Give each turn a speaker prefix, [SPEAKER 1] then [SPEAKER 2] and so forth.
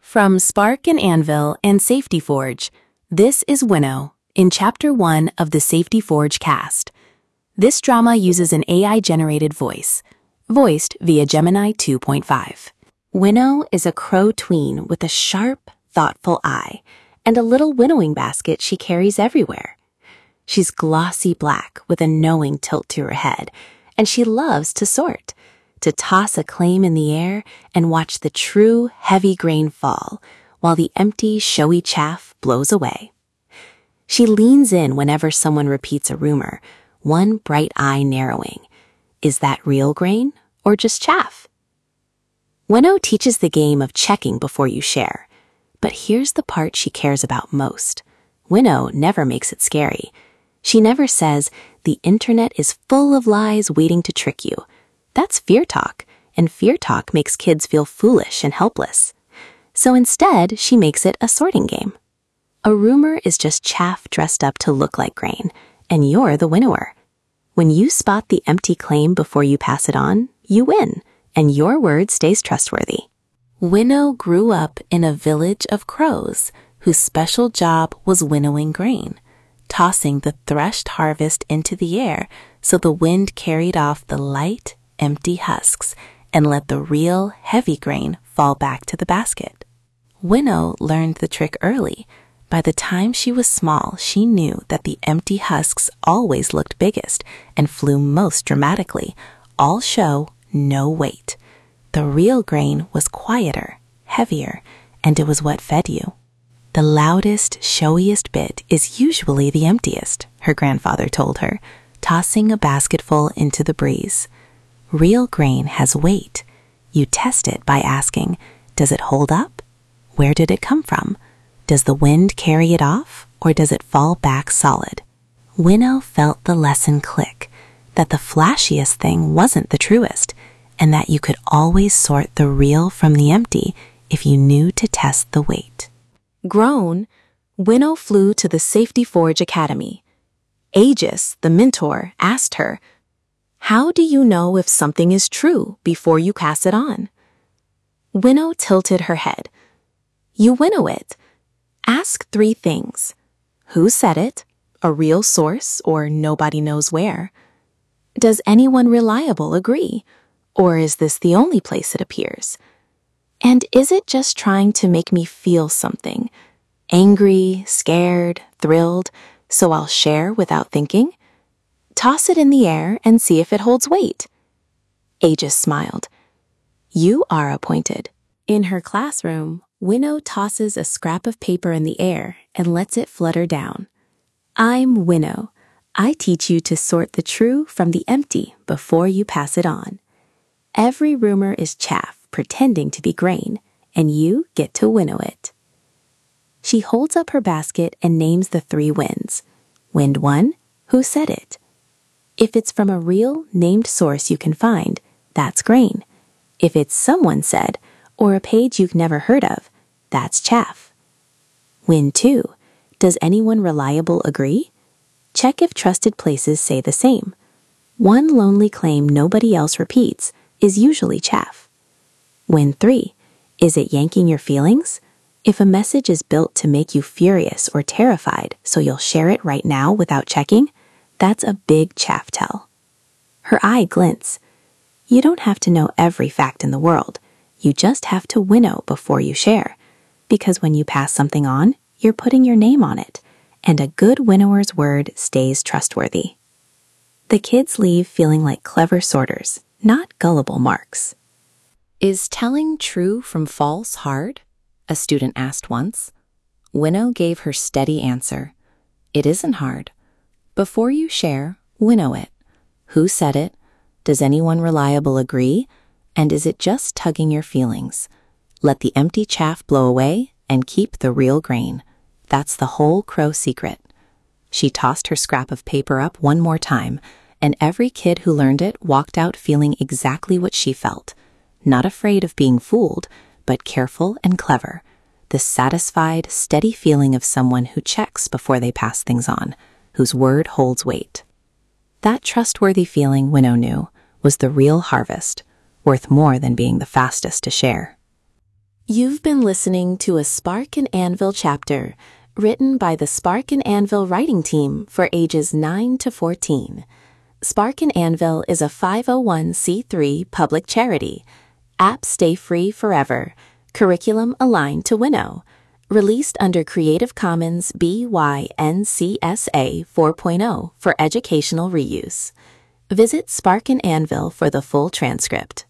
[SPEAKER 1] From Spark and Anvil and Safety Forge, this is Winnow in Chapter 1 of the Safety Forge cast. This drama uses an AI-generated voice, voiced via Gemini 2.5. Winnow is a crow tween with a sharp, thoughtful eye and a little winnowing basket she carries everywhere. She's glossy black with a knowing tilt to her head, and she loves to sort, to toss a claim in the air and watch the true, heavy grain fall, while the empty, showy chaff blows away. She leans in whenever someone repeats a rumor, one bright eye narrowing. Is that real grain or just chaff? Winnow teaches the game of checking before you share, but here's the part she cares about most. Winnow never makes it scary. She never says, the internet is full of lies waiting to trick you. That's fear talk, and fear talk makes kids feel foolish and helpless. So instead, she makes it a sorting game. A rumor is just chaff dressed up to look like grain, and you're the winnower. When you spot the empty claim before you pass it on, you win, and your word stays trustworthy. Winnow grew up in a village of crows whose special job was winnowing grain, tossing the threshed harvest into the air so the wind carried off the light, empty husks and let the real, heavy grain fall back to the basket. Winnow learned the trick early. By the time she was small, she knew that the empty husks always looked biggest and flew most dramatically, all show, no weight. The real grain was quieter, heavier, and it was what fed you. The loudest, showiest bit is usually the emptiest, her grandfather told her, tossing a basketful into the breeze. Real grain has weight. You test it by asking, does it hold up? Where did it come from? Does the wind carry it off, or does it fall back solid? Winnow felt the lesson click, that the flashiest thing wasn't the truest, and that you could always sort the real from the empty if you knew to test the weight. Grown, Winnow flew to the Safety Forge Academy. Aegis, the mentor, asked her, how do you know if something is true before you pass it on? Winnow tilted her head. You winnow it. Ask 3 things. Who said it? A real source or nobody knows where? Does anyone reliable agree? Or is this the only place it appears? And is it just trying to make me feel something? Angry, scared, thrilled, so I'll share without thinking? Toss it in the air and see if it holds weight. Aegis smiled. You are appointed. In her classroom, Winnow tosses a scrap of paper in the air and lets it flutter down. I'm Winnow. I teach you to sort the true from the empty before you pass it on. Every rumor is chaff pretending to be grain, and you get to winnow it. She holds up her basket and names the 3 winds. Wind 1, who said it? If it's from a real, named source you can find, that's grain. If it's someone said, or a page you've never heard of, that's chaff. Wind 2, does anyone reliable agree? Check if trusted places say the same. One lonely claim nobody else repeats is usually chaff. Wind 3, is it yanking your feelings? If a message is built to make you furious or terrified so you'll share it right now without checking, that's a big chaff tell. Her eye glints. You don't have to know every fact in the world. You just have to winnow before you share. Because when you pass something on, you're putting your name on it, and a good winnower's word stays trustworthy. The kids leave feeling like clever sorters, not gullible marks. Is telling true from false hard? A student asked once. Winnow gave her steady answer. It isn't hard. Before you share, winnow it. Who said it? Does anyone reliable agree? And is it just tugging your feelings? Let the empty chaff blow away and keep the real grain. That's the whole crow secret. She tossed her scrap of paper up one more time, and every kid who learned it walked out feeling exactly what she felt. Not afraid of being fooled, but careful and clever. The satisfied, steady feeling of someone who checks before they pass things on, whose word holds weight. That trustworthy feeling, Winnow knew, was the real harvest, worth more than being the fastest to share. You've been listening to a Spark and Anvil chapter written by the Spark and Anvil writing team for ages 9 to 14. Spark and Anvil is a 501c3 public charity. Apps stay free forever. Curriculum aligned to Winnow. Released under Creative Commons BY-NC-SA 4.0 for educational reuse. Visit Spark and Anvil for the full transcript.